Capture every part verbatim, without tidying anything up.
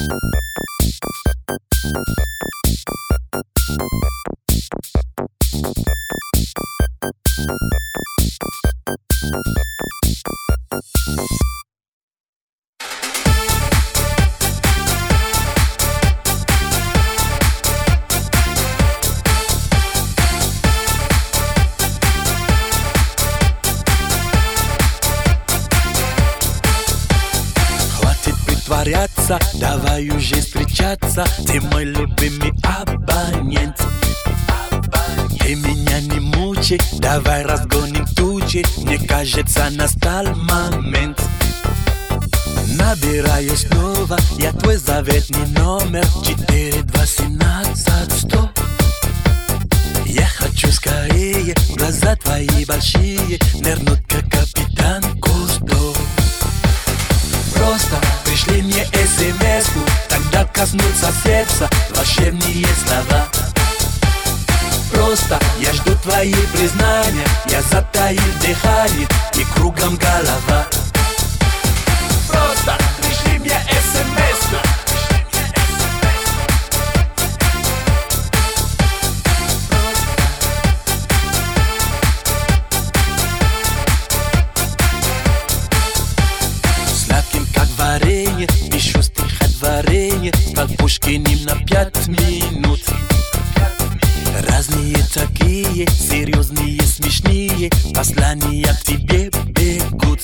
Давай уже встречаться, ты мой любимый абонент. Ты меня не мучай, давай разгоним тучи. Мне кажется, настал момент. Набираю снова, я твой заветный номер четыре два семнадцать сто. Я хочу скорее, глаза твои большие нырнуть, как капитан Кусто. Просто пришли мне смс-ку, тогда коснутся сердца волшебные слова. Просто я жду твои признания, я затаил дыхание и кругом голова. Просто пришли мне смс-ку. Пишу стихотворение, как Пушкиним на пять минут. Разные такие, серьезные, смешные послания к тебе бегут.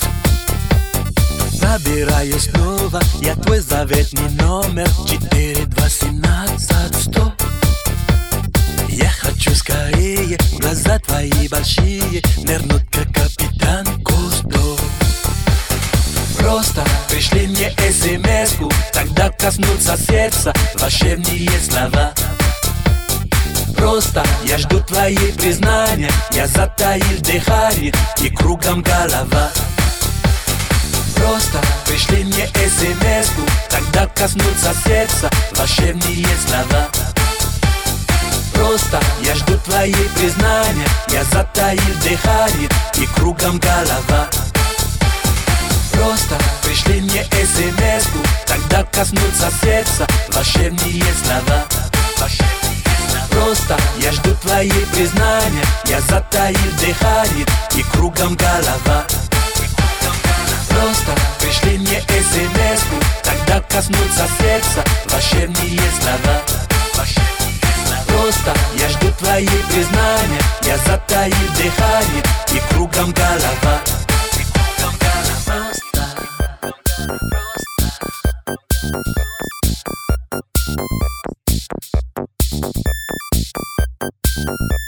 Набираю снова, я твой заветный номер четыре два семнадцать сто. Я хочу скорее, глаза твои большие нырнуть, как капитан Кусто. Просто пришли мне смс-ку, тогда коснутся сердца волшебные слова. Просто я жду твои признания, я затаил дыхание и кругом голова. Просто пришли мне смс-ку, тогда коснутся сердца волшебные слова. Просто я жду твои признания, я затаил дыхание и кругом голова. Просто пришли мне смс-ку, тогда коснутся сердца волшебные слова. Просто я жду твои признания, я затаил дыхание и кругом голова. Просто пришли мне смс-ку, тогда коснутся сердца волшебные слова. Просто я жду твои признания, я затаил дыхание и кругом голова. Просто